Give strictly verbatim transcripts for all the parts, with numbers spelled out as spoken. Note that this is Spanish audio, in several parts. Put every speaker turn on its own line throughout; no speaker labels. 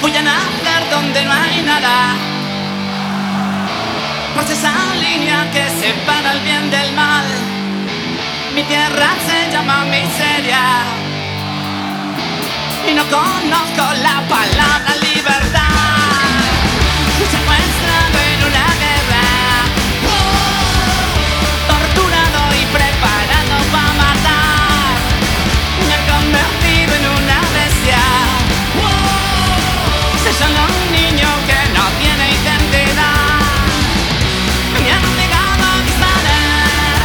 Voy a nacer donde no hay nada. Pues esa línea que separa el bien del mal. Mi tierra se llama miseria. Y no conozco la palabra libertad. Fui secuestrado en una guerra, torturado y preparado para matar. Me han convertido en una bestia. Soy solo un niño que no tiene identidad. Me han obligado a disparar.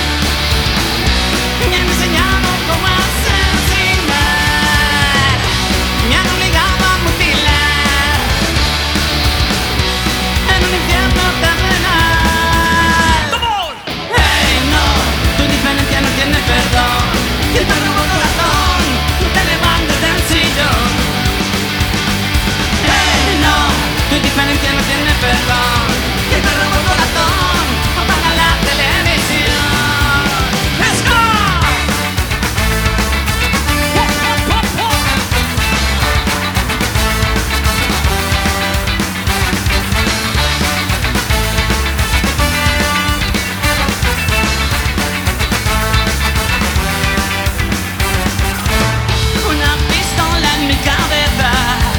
Me han enseñado cómo asesinar. Me han obligado a mutilar en un infierno terrenal. Hey, no, tu indiferencia no tiene perdón. Y te robo el corazón, no te levantes del sillón. Hey, no, tu indiferencia no tiene perdón. Y te robo el corazón, apaga la televisión. Let's go! Una pistola en mi cabeza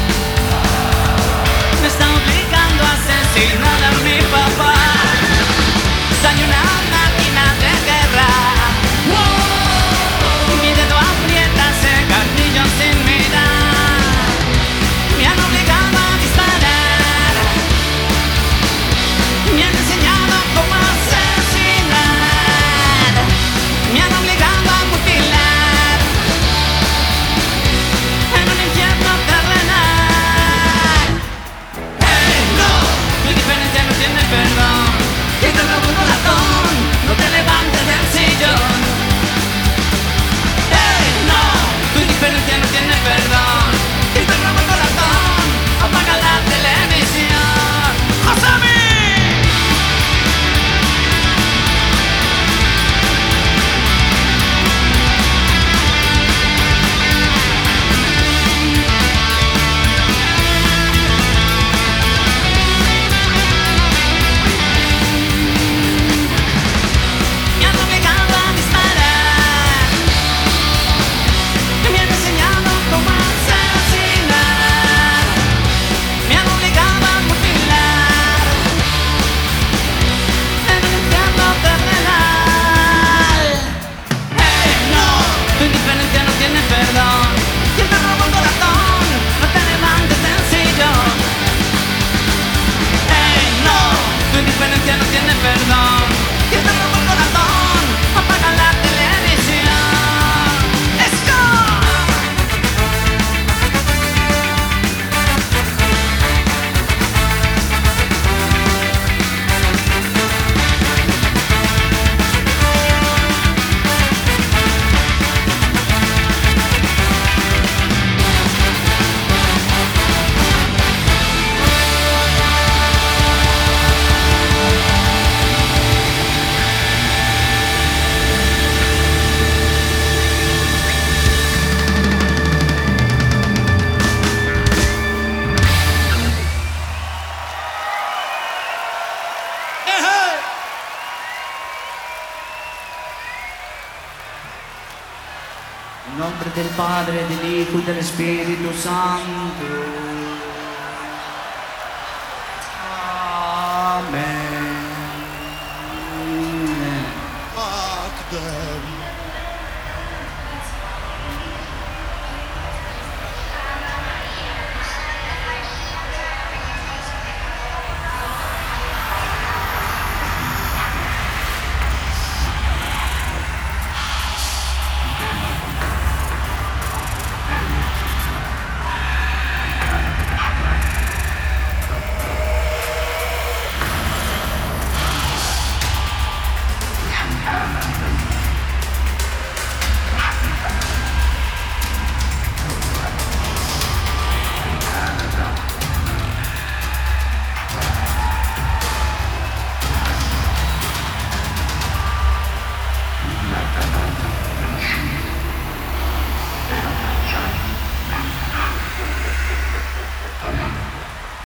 me está obligando a asesinar a mi papá. Soy una máquina de guerra. Mi dedo aprieta ese gatillo sin mirar. Me han obligado a disparar. Me han enseñado cómo asesinar. Me han obligado a mutilar en un infierno terrenal. Hey, no, tu indiferencia no tiene perdón. Y te robo el corazón, no te levantes del sillón. Hey, no, tu indiferencia no tiene perdón. Y te robo el corazón, apaga la televisión. ¡Josami! Me han obligado a disparar. Me han enseñado cómo asesinar. Me han obligado a mutilar en un infierno terrenal. Hey, no, tu indiferencia no tiene perdón. Y te robo el corazón, no te levantes del sillón. Hey, no, tu indiferencia no tiene perdón. Y te robo el corazón, apaga la televisión. Let's go!
En nombre del Padre, del Hijo y del Espíritu Santo.